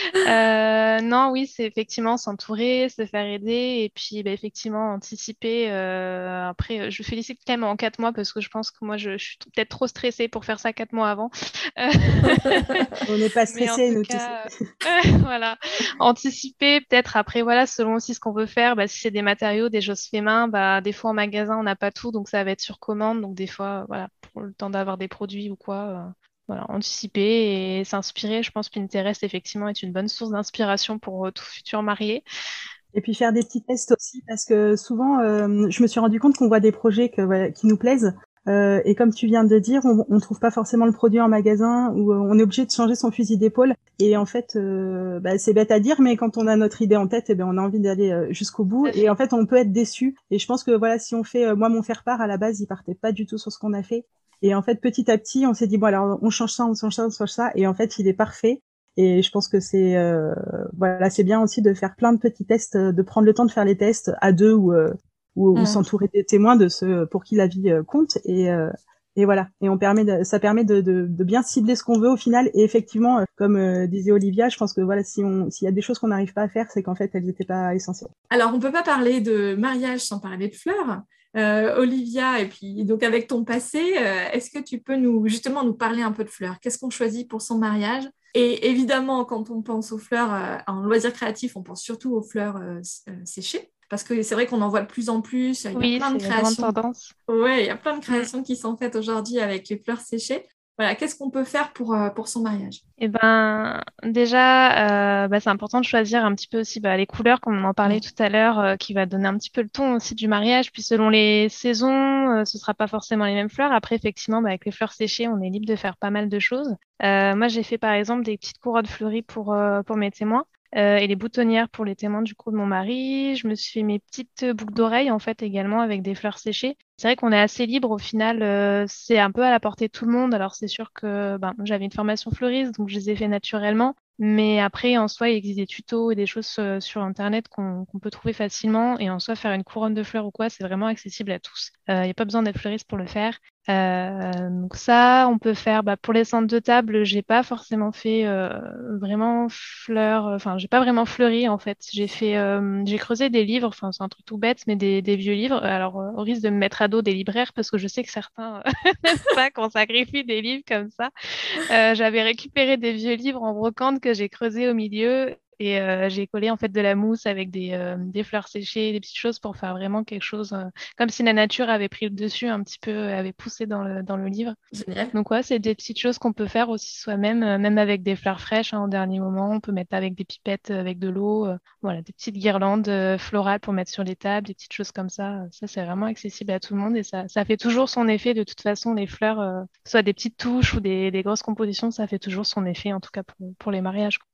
D: Euh, non, oui, c'est effectivement s'entourer, se faire aider et puis bah, effectivement anticiper. euh, après, euh, je félicite Clem en quatre mois parce que je pense que moi, je, je suis t- peut-être trop stressée pour faire ça quatre mois avant. Euh,
C: On n'est pas
D: mais en
C: stressé,
D: tout
C: nous, tu sais.
D: cas, euh, voilà, anticiper peut-être après, voilà, selon aussi ce qu'on veut faire. Bah, si c'est des matériaux, des choses fait main, bah, des fois en magasin, on n'a pas tout, donc ça va être sur commande. Donc des fois, voilà, pour le temps d'avoir des produits ou quoi. euh, voilà, anticiper et s'inspirer. Je pense que Pinterest, effectivement, est une bonne source d'inspiration pour euh, tout futur marié.
C: Et puis faire des petits tests aussi, parce que souvent, euh, je me suis rendu compte qu'on voit des projets que, voilà, qui nous plaisent. Euh, et comme tu viens de dire, on, on trouve pas forcément le produit en magasin ou euh, on est obligé de changer son fusil d'épaule. Et en fait, euh, bah, c'est bête à dire, mais quand on a notre idée en tête, eh ben, on a envie d'aller euh, jusqu'au
D: Tout
C: bout.
D: à
C: Et en
D: fait.
C: fait, on peut être déçu. Et je pense que voilà, si on fait, euh, moi, mon faire-part à la base, il partait pas du tout sur ce qu'on a fait. Et en fait, petit à petit, on s'est dit bon, alors on change ça, on change ça, on change ça. Et en fait, il est parfait. Et je pense que c'est euh, voilà, c'est bien aussi de faire plein de petits tests, euh, de prendre le temps de faire les tests à deux ou euh, ou, ou
B: Mm.
C: s'entourer des témoins de ceux pour qui la vie euh, compte. Et euh, et voilà. Et on permet de, ça permet de, de, de bien cibler ce qu'on veut au final. Et effectivement, euh, comme euh, disait Olivia, je pense que voilà, si on s'il y a des choses qu'on n'arrive pas à faire, c'est qu'en fait elles n'étaient pas essentielles.
B: Alors, on ne peut pas parler de mariage sans parler de fleurs. Euh, Olivia, et puis donc avec ton passé, euh, est-ce que tu peux nous justement nous parler un peu de fleurs? Qu'est-ce qu'on choisit pour son mariage? Et évidemment, quand on pense aux fleurs euh, en loisirs créatifs, on pense surtout aux fleurs euh, s- euh, séchées, parce que c'est vrai qu'on en voit de plus en plus. Il y a
D: Oui,
B: plein de
D: c'est la grande
B: créations.
D: tendance.
B: Ouais, il y a plein de
D: Mm.
B: créations qui sont faites aujourd'hui avec les fleurs séchées. Voilà, qu'est-ce qu'on peut faire pour, euh, pour son mariage?
D: Eh ben, déjà, euh, bah, c'est important de choisir un petit peu aussi bah, les couleurs, comme on en parlait
B: Mm.
D: tout à l'heure, euh, qui va donner un petit peu le ton aussi du mariage. Puis selon les saisons, euh, ce sera pas forcément les mêmes fleurs. Après, effectivement, bah, avec les fleurs séchées, on est libre de faire pas mal de choses. Euh, moi, j'ai fait par exemple des petites couronnes fleuries pour, euh, pour mes témoins. euh, et les boutonnières pour les témoins du coup de mon mari. Je me suis fait mes petites boucles d'oreilles en fait également avec des fleurs séchées. C'est vrai qu'on est assez libre au final, euh, c'est un peu à la portée de tout le monde. Alors c'est sûr que ben, j'avais une formation fleuriste, donc je les ai fait naturellement. Mais après, en soi, il existe des tutos et des choses euh, sur Internet qu'on qu'on peut trouver facilement. Et en soi, faire une couronne de fleurs ou quoi, c'est vraiment accessible à tous. Il n'y a pas besoin d'être fleuriste pour le faire. Euh, donc ça, on peut faire bah, pour les centres de table. J'ai pas forcément fait euh, vraiment fleurs. Enfin, j'ai pas vraiment fleuri en fait. J'ai fait, euh, j'ai creusé des livres. Enfin, c'est un truc tout bête, mais des, des vieux livres. Alors, euh, au risque de me mettre à dos des libraires parce que je sais que certains n'aiment pas qu'on sacrifie des livres comme ça. Euh, j'avais récupéré des vieux livres en brocante que j'ai creusés au milieu et euh, j'ai collé en fait de la mousse avec des, euh, des fleurs séchées, des petites choses pour faire vraiment quelque chose euh, comme si la nature avait pris le dessus un petit peu, avait poussé dans le, dans le livre.
B: Génial.
D: Donc ouais, c'est des petites choses qu'on peut faire aussi soi-même, euh, même avec des fleurs fraîches hein, au dernier moment. On peut mettre avec des pipettes, euh, avec de l'eau, euh, voilà, des petites guirlandes euh, florales pour mettre sur les tables, des petites choses comme ça. Ça, c'est vraiment accessible à tout le monde et ça, ça fait toujours son effet. De toute façon, les fleurs, euh, que ce soit des petites touches ou des, des grosses compositions, ça fait toujours son effet, en tout cas pour, pour les mariages.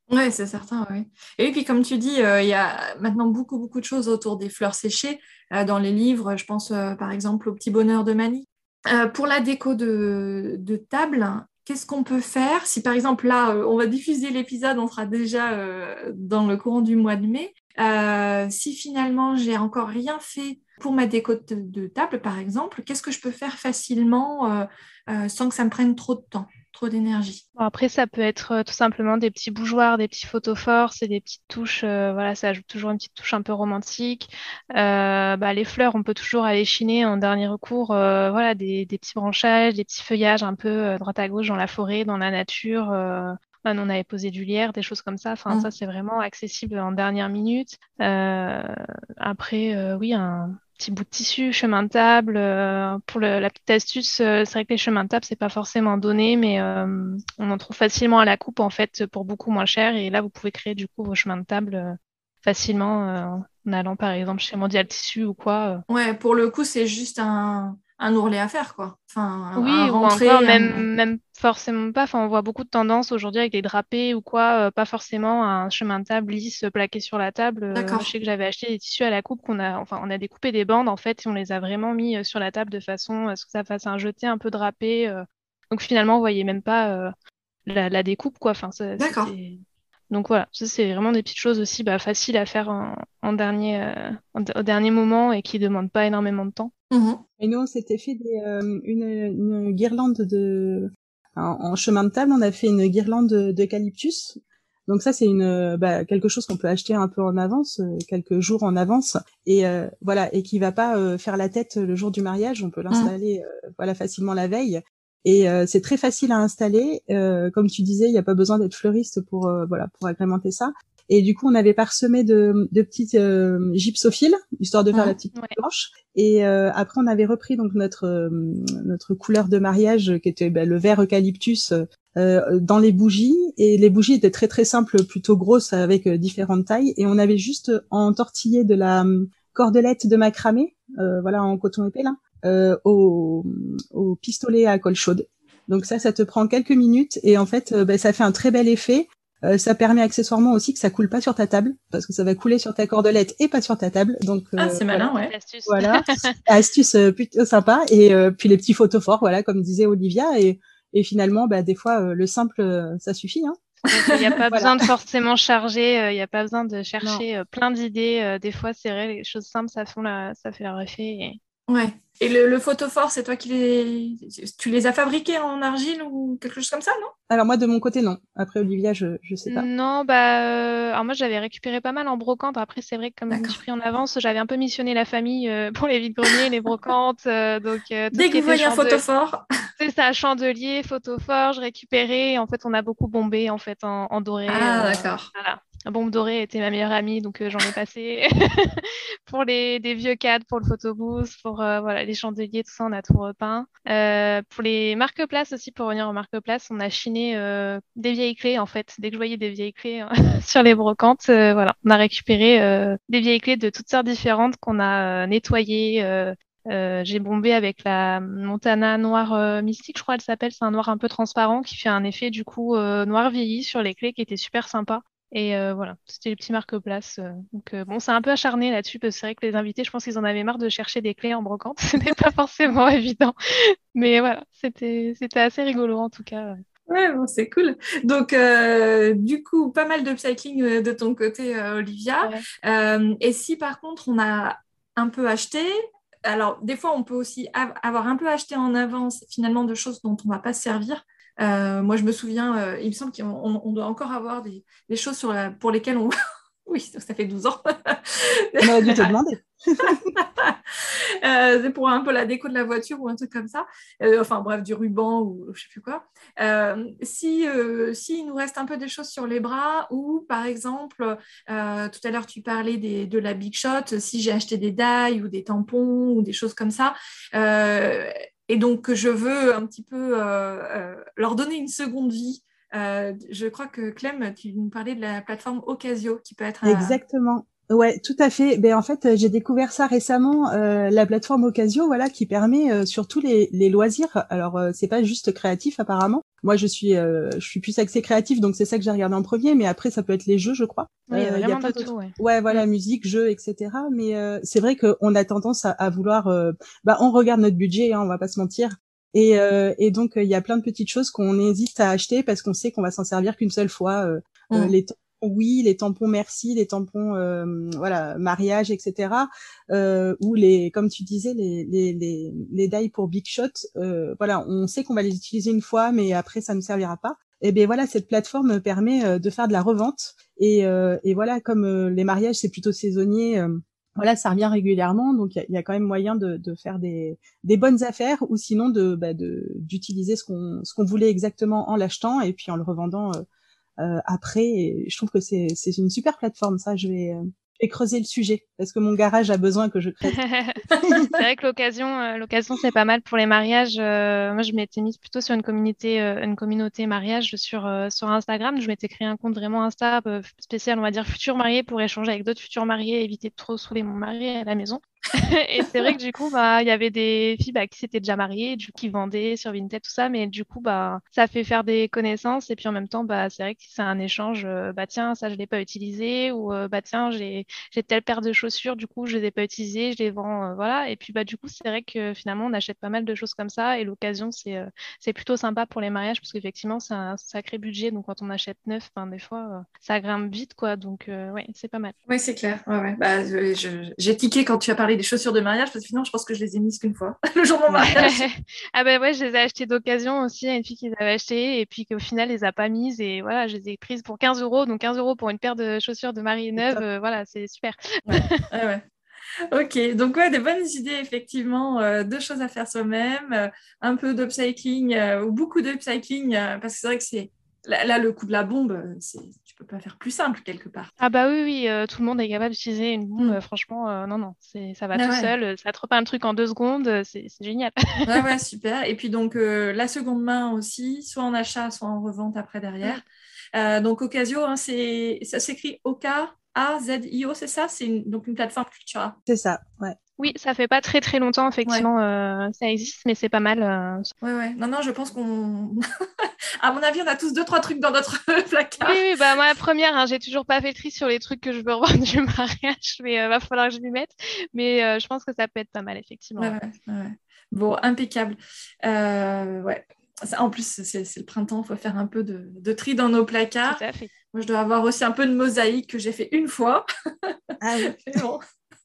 B: Ouais, c'est certain, oui. Et oui, puis comme tu dis, euh, il y a maintenant beaucoup, beaucoup de choses autour des fleurs séchées. Euh, dans les livres, je pense euh, par exemple au Petit Bonheur de Mani. Euh, pour la déco de, de table, qu'est-ce qu'on peut faire? Si par exemple là, euh, on va diffuser l'épisode, on sera déjà euh, dans le courant du mois de mai. Euh, si finalement j'ai encore rien fait pour ma déco de, de table, par exemple, qu'est-ce que je peux faire facilement euh, euh, sans que ça me prenne trop de temps, trop d'énergie?
D: Bon, après, ça peut être euh, tout simplement des petits bougeoirs, des petits photophores, c'est des petites touches, euh, voilà, ça ajoute toujours une petite touche un peu romantique. Euh, bah, les fleurs, on peut toujours aller chiner en dernier recours, euh, voilà, des, des petits branchages, des petits feuillages un peu euh, droite à gauche dans la forêt, dans la nature. Euh, ah, nous, on avait posé du lierre, des choses comme ça. Enfin, ça,
B: Hum.
D: c'est vraiment accessible en dernière minute. Euh, après, euh, oui, un petit bout de tissu, chemin de table. Euh, pour le- la petite astuce, euh, c'est vrai que les chemins de table, c'est pas forcément donné, mais euh, on en trouve facilement à la coupe en fait pour beaucoup moins cher. Et là, vous pouvez créer du coup vos chemins de table euh, facilement euh, en allant par exemple chez Mondial Tissu ou quoi. euh.
B: Ouais, pour le coup, c'est juste un, un ourlet à faire, quoi. Enfin, un, un
D: Oui, ou encore
B: rentré, un...
D: même même forcément pas. Enfin, on voit beaucoup de tendances aujourd'hui avec des drapés ou quoi, euh, pas forcément un chemin de table lisse euh, plaqué sur la table. Euh, je
B: D'accord.
D: sais que j'avais acheté des tissus à la coupe qu'on a, enfin, on a découpé des bandes en fait et on les a vraiment mis euh, sur la table de façon à ce que ça fasse un jeté un peu drapé. euh. Donc finalement, vous voyez même pas euh, la, la découpe quoi. Enfin, ça-
B: D'accord.
D: c'était donc voilà, ça c'est vraiment des petites choses aussi bah, faciles à faire en, en dernier, euh, en- au dernier moment et qui demandent pas énormément de temps.
B: Mhm.
C: Et nous, on s'était fait des, euh, une, une guirlande de, en, en chemin de table, on a fait une guirlande de- d'eucalyptus. Donc ça, c'est une, euh, bah, quelque chose qu'on peut acheter un peu en avance, euh, quelques jours en avance, et euh, voilà, et qui va pas euh, faire la tête le jour du mariage. On peut
B: Mhm.
C: l'installer, euh, voilà, facilement la veille. Et euh, c'est très facile à installer. Euh, comme tu disais, il n'y a pas besoin d'être fleuriste pour, euh, voilà, pour agrémenter ça. Et du coup, on avait parsemé de, de petites euh, gypsophiles, histoire de faire la
B: Mhm.
C: petite
D: Ouais.
C: planche. Et euh, après, on avait repris donc notre euh, notre couleur de mariage qui était bah, le vert eucalyptus euh, dans les bougies. Et les bougies étaient très très simples, plutôt grosses avec euh, différentes tailles. Et on avait juste entortillé de la euh, cordelette de macramé, euh, voilà en coton épais là, euh, au, au pistolet à colle chaude. Donc ça, ça te prend quelques minutes et en fait, euh, bah, ça fait un très bel effet. Euh, ça permet accessoirement aussi que ça coule pas sur ta table parce que ça va couler sur ta cordelette et pas sur ta table. Donc
B: Ah,
C: euh,
B: c'est
C: voilà.
B: malin,
D: Petite
B: ouais.
D: astuce.
C: Voilà, astuce euh, plutôt sympa et euh, puis les petits photophores, voilà, comme disait Olivia et, et finalement, bah des fois euh, le simple, euh, ça suffit, hein.
D: Tout à fait. Il n'y a pas
C: Voilà.
D: besoin de forcément charger, euh, il n'y a pas besoin de
C: Non.
D: chercher euh, plein d'idées. euh, des fois, c'est vrai, les choses simples, ça, font la... ça fait leur effet. et-
B: Ouais. Et le, le photophore, c'est toi qui les... Tu les as fabriqués en argile ou quelque chose comme ça, non?
C: Alors moi de mon côté non. Après Olivia, je je sais pas.
D: Non, bah, euh, alors moi, j'avais récupéré pas mal en brocante. Après, c'est vrai que comme je m'y suis
B: D'accord.
D: pris en avance, j'avais un peu missionné la famille euh, pour les vides-greniers, les brocantes. euh, donc, euh, tout ce
B: Dès que
D: qui
B: vous
D: était
B: voyez un
D: chandelier,
B: photophore.
D: c'est ça, chandelier, photophore, je récupérais. En fait, on a beaucoup bombé en fait en, en doré.
B: Ah,
D: euh,
B: d'accord.
D: voilà. La bombe dorée était ma meilleure amie, donc euh, j'en ai passé pour les des vieux cadres, pour le photobooth, pour euh, voilà les chandeliers, tout ça, on a tout repeint. Euh, pour les marque-places aussi, pour revenir aux marque-places, on a chiné euh, des vieilles clés en fait. Dès que je voyais des vieilles clés hein, sur les brocantes, euh, voilà, on a récupéré euh, des vieilles clés de toutes sortes différentes qu'on a euh, nettoyées. euh, euh, j'ai bombé avec la Montana noir euh, mystique, je crois elle s'appelle. C'est un noir un peu transparent qui fait un effet du coup euh, noir vieilli sur les clés qui était super sympa. Et euh, voilà, c'était les petits marque-places. euh. Donc euh, bon, c'est un peu acharné là-dessus parce que c'est vrai que les invités, je pense qu'ils en avaient marre de chercher des clés en brocante. Ce n'est pas forcément évident. Mais voilà, c'était c'était assez rigolo en tout cas.
B: Ouais, bon, c'est cool. Donc, euh, du coup, pas mal d'upcycling euh, de ton côté, euh, Olivia.
D: Ouais.
B: Euh, et si par contre, on a un peu acheté, alors des fois, on peut aussi av- avoir un peu acheté en avance finalement de choses dont on ne va pas se servir. Euh, moi, je me souviens, euh, il me semble qu'on on- on doit encore avoir des, des choses sur la- pour lesquelles on... Oui, ça fait douze ans.
C: On aurait dû te demander.
B: Euh, c'est pour un peu la déco de la voiture ou un truc comme ça. Euh, enfin bref, du ruban ou je sais plus quoi. Euh, si, euh, si il nous reste un peu des choses sur les bras ou par exemple, euh, tout à l'heure tu parlais des, de la Big Shot, si j'ai acheté des die ou des tampons ou des choses comme ça. Euh, et donc je veux un petit peu euh, euh, leur donner une seconde vie. Euh, je crois que Clem, tu nous parlais de la plateforme Ocasio qui peut être un...
C: Exactement. Ouais, tout à fait. Ben en fait, euh, j'ai découvert ça récemment, euh, la plateforme Ocasio, voilà, qui permet euh, sur tous les, les loisirs. Alors, euh, c'est pas juste créatif apparemment. Moi, je suis, euh, je suis plus axée créatif, donc c'est ça que j'ai regardé en premier. Mais après, ça peut être les jeux, je crois.
D: Oui, il y a
C: Euh, Il y a
D: vraiment
C: plein
D: de
C: d'autres.
D: tout, ouais.
C: Ouais, voilà,
D: Mm.
C: musique, jeux, et cetera. Mais euh, c'est vrai qu'on a tendance à, à vouloir. Euh, bah, on regarde notre budget, hein, on va pas se mentir. Et, euh, et donc, il y a plein de petites choses qu'on hésite à acheter parce qu'on sait qu'on va s'en servir qu'une seule fois. Euh, euh,
E: Mm.
C: les oui, les tampons merci, les tampons euh, voilà mariage, et cetera. Euh, ou les, comme tu disais, les les les, les die pour Big Shot. Euh, voilà, on sait qu'on va les utiliser une fois, mais après ça ne servira pas. Et ben voilà, cette plateforme permet euh, de faire de la revente. Et, euh, et voilà, comme euh, les mariages c'est plutôt saisonnier. Euh, voilà, ça revient régulièrement, donc il y a, y a quand même moyen de, de faire des, des bonnes affaires, ou sinon de, bah, de d'utiliser ce qu'on ce qu'on voulait exactement en l'achetant et puis en le revendant euh, euh, après. Et je trouve que c'est c'est une super plateforme, ça. Je vais, euh, je vais creuser le sujet parce que mon garage a besoin que je creuse.
D: C'est vrai que l'occasion, euh, l'occasion, c'est pas mal pour les mariages. Euh, moi, je m'étais mise plutôt sur une communauté, euh, une communauté mariage sur, euh, sur Instagram. Je m'étais créé un compte vraiment Insta euh, spécial, on va dire, futurs mariés pour échanger avec d'autres futurs mariés, éviter de trop saouler mon mari à la maison. Et c'est vrai que du coup, bah, il y avait des filles bah, qui s'étaient déjà mariées, du coup, qui vendaient sur Vinted, tout ça. Mais du coup, bah, ça fait faire des connaissances. Et puis en même temps, bah, c'est vrai que c'est un échange. Euh, bah, tiens, ça, je l'ai pas utilisé. Ou euh, bah, tiens, j'ai, j'ai telle paire de chaussures, du coup, je les ai pas utilisées, je les vends. Euh, voilà. Et puis, bah, du coup, c'est vrai que finalement, on achète pas mal de choses comme ça. Et l'occasion, c'est, euh, c'est plutôt sympa pour les mariages parce qu'effectivement, c'est un sacré budget. Donc, quand on achète neuf, ben, des fois, euh, ça grimpe vite, quoi. Donc, euh, ouais, c'est pas mal.
E: Oui, c'est clair. Ouais, ouais. Bah, je- je- j'ai tiqué quand tu as parlé des chaussures de mariage parce que finalement, je pense que je les ai mises qu'une fois, le jour de mon mariage.
D: Ah ben ouais, je les ai achetées d'occasion aussi. Il y a une fille qui les avait achetées et puis qu'au final, elle les a pas mises. Et voilà, je les ai prises pour quinze euros. Donc quinze euros pour une paire de chaussures de mariée neuve. Euh, voilà, c'est super.
E: Ouais, ouais, ouais. Ok, donc ouais, des bonnes idées, effectivement, euh, deux choses à faire soi-même, euh, un peu d'upcycling euh, ou beaucoup d'upcycling, euh, parce que c'est vrai que c'est là, là, le coup de la bombe, euh, c'est, tu peux pas faire plus simple quelque part.
D: Ah bah oui, oui, euh, tout le monde est capable d'utiliser une bombe.
E: Mm.
D: Euh, franchement, euh, non, non, c'est, ça va
E: Ah
D: tout
E: ouais.
D: seul. euh, Ça te repeint le truc en deux secondes. euh, C'est, c'est génial.
E: Ouais, ouais, super. Et puis donc euh, la seconde main aussi, soit en achat, soit en revente après derrière. Euh, donc Ocasio, hein, c'est, ça s'écrit Oka, A Z I O, c'est ça? C'est une- donc une plateforme Cultura.
C: C'est ça, ouais.
D: Oui, ça fait pas très très longtemps,
E: Ouais,
D: effectivement, euh, ça existe, mais c'est pas mal. euh.
E: ouais, ouais. Non, non, je pense qu'on... à mon avis, on a tous deux, trois trucs dans notre
D: Oui,
E: placard.
D: oui, bah moi, la première, hein, j'ai toujours pas fait le tri sur les trucs que je veux revendre du mariage, mais euh, va falloir que je m'y mette. Mais euh, je pense que ça peut être pas mal, effectivement.
E: Ouais,
D: Ouais.
E: ouais, ouais. Bon, impeccable. Euh, ouais. Ça, en plus, c'est, c'est le printemps, il faut faire un peu de, de tri dans nos
D: Tout
E: placards.
D: à fait.
E: Moi, je dois avoir aussi un peu de mosaïque que j'ai fait une fois.
C: Ah oui.
E: Mais bon.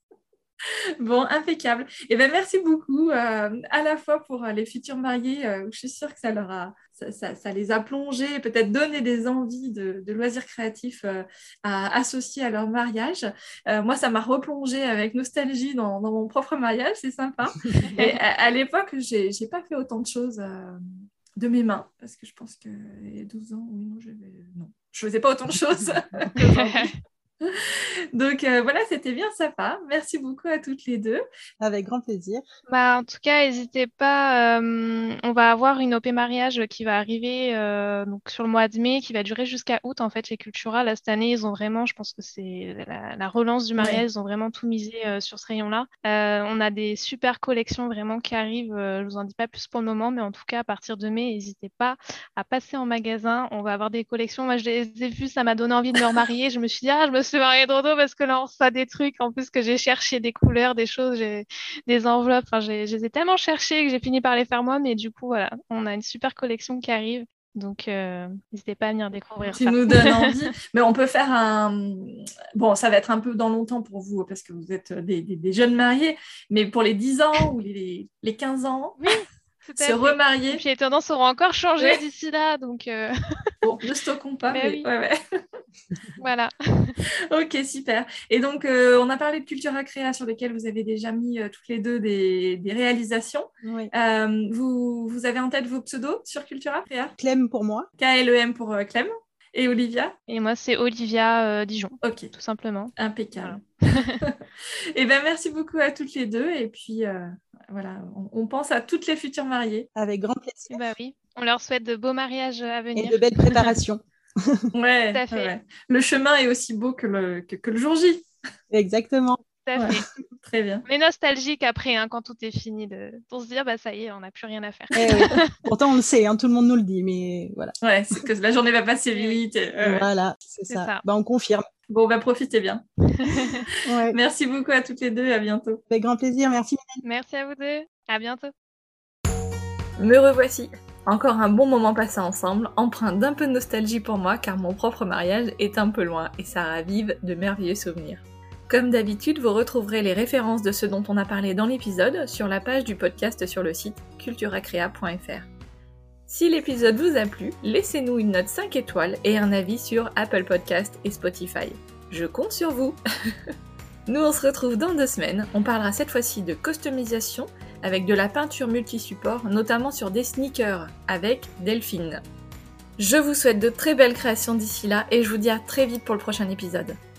E: Bon, impeccable. Et ben merci beaucoup, euh, à la fois pour euh, les futurs mariés, euh, je suis sûre que ça leur a, ça, ça, ça les a plongés, peut-être donné des envies de, de loisirs créatifs euh, à associer à leur mariage. Euh, moi, ça m'a replongé avec nostalgie dans, dans mon propre mariage, c'est sympa. Et à, à l'époque, j'ai, j'ai pas fait autant de choses euh, de mes mains, parce que je pense que les douze ans, oui, non, je, non, je faisais pas autant de choses qu'aujourd'hui. Donc euh, voilà, c'était bien sympa. Merci beaucoup à toutes les deux.
C: Avec grand plaisir.
D: Bah, en tout cas, n'hésitez pas. Euh, on va avoir une O P mariage qui va arriver euh, donc sur le mois de mai, qui va durer jusqu'à août en fait chez Cultura. Là, cette année, ils ont vraiment, je pense que c'est la, la relance du mariage,
E: Ouais.
D: ils ont vraiment tout misé euh, sur ce rayon-là. Euh, on a des super collections vraiment qui arrivent. Euh, je vous en dis pas plus pour le moment, mais en tout cas, à partir de mai, n'hésitez pas à passer en magasin. On va avoir des collections. Moi, je les ai vues, ça m'a donné envie de me remarier. Je me suis dit, ah, je me suis mariée trop tôt parce que là, on reçoit des trucs en plus que j'ai cherché, des couleurs, des choses. J'ai des enveloppes. Enfin, j'ai, je les ai tellement cherchées que j'ai fini par les faire moi. Mais du coup, voilà, on a une super collection qui arrive. Donc, euh, n'hésitez pas à venir découvrir
E: Tu
D: ça.
E: nous donnes envie. Mais on peut faire un... Bon, ça va être un peu dans longtemps pour vous parce que vous êtes des, des, des jeunes mariés, mais pour les dix ans ou les, les quinze ans,
D: Oui, tout à
E: se
D: fait. Et
E: remarier.
D: puis les tendances auront encore changé
E: Ouais.
D: d'ici là. Donc, euh,
E: Bon, ne stockons pas,
D: mais
E: mais
D: oui,
E: ouais, ouais.
D: voilà.
E: Ok, super. Et donc, euh, on a parlé de Cultura Créa sur lesquelles vous avez déjà mis euh, toutes les deux des, des réalisations.
C: Oui.
E: Euh, vous, vous avez en tête vos pseudos sur Cultura Créa?
C: Clem pour moi.
E: K L E M pour euh, Clem. Et Olivia?
D: Et moi, c'est Olivia euh, Dijon,
E: Ok,
D: tout simplement.
E: impeccable.
D: Voilà.
E: Et ben merci beaucoup à toutes les deux. Et puis, euh, voilà, on, on pense à toutes les futures mariées.
C: Avec grand
D: Et
C: plaisir.
D: bah oui, on leur souhaite de beaux mariages à
C: Et
D: venir.
C: de belles préparations.
E: Ouais,
D: Tout à fait.
E: ouais. Le chemin est aussi beau que le, que, que le jour J.
C: Exactement.
D: Tout à
E: Ouais.
D: fait.
E: Très bien.
D: Mais nostalgique après, hein, quand tout est fini, de... pour se dire, bah ça y est, on n'a plus rien à faire.
C: Eh oui. Pourtant, on le sait, hein, tout le monde nous le dit, mais voilà.
E: Ouais, c'est que la journée va passer vite. Et, euh, ouais.
C: Voilà, c'est
D: C'est
C: ça.
D: ça.
C: Bah, on confirme.
E: Bon, bah profitez bien.
C: Ouais.
E: Merci beaucoup à toutes les deux. À bientôt.
C: Avec grand plaisir. Merci.
D: Merci à vous deux. À bientôt.
B: Me revoici. Encore un bon moment passé ensemble, empreint d'un peu de nostalgie pour moi car mon propre mariage est un peu loin et ça ravive de merveilleux souvenirs. Comme d'habitude, vous retrouverez les références de ce dont on a parlé dans l'épisode sur la page du podcast sur le site culturacrea point f r. Si l'épisode vous a plu, laissez-nous une note cinq étoiles et un avis sur Apple Podcast et Spotify. Je compte sur vous. Nous on se retrouve dans deux semaines, on parlera cette fois-ci de customisation avec de la peinture multi-support, notamment sur des sneakers, avec Delphine. Je vous souhaite de très belles créations d'ici là et je vous dis à très vite pour le prochain épisode.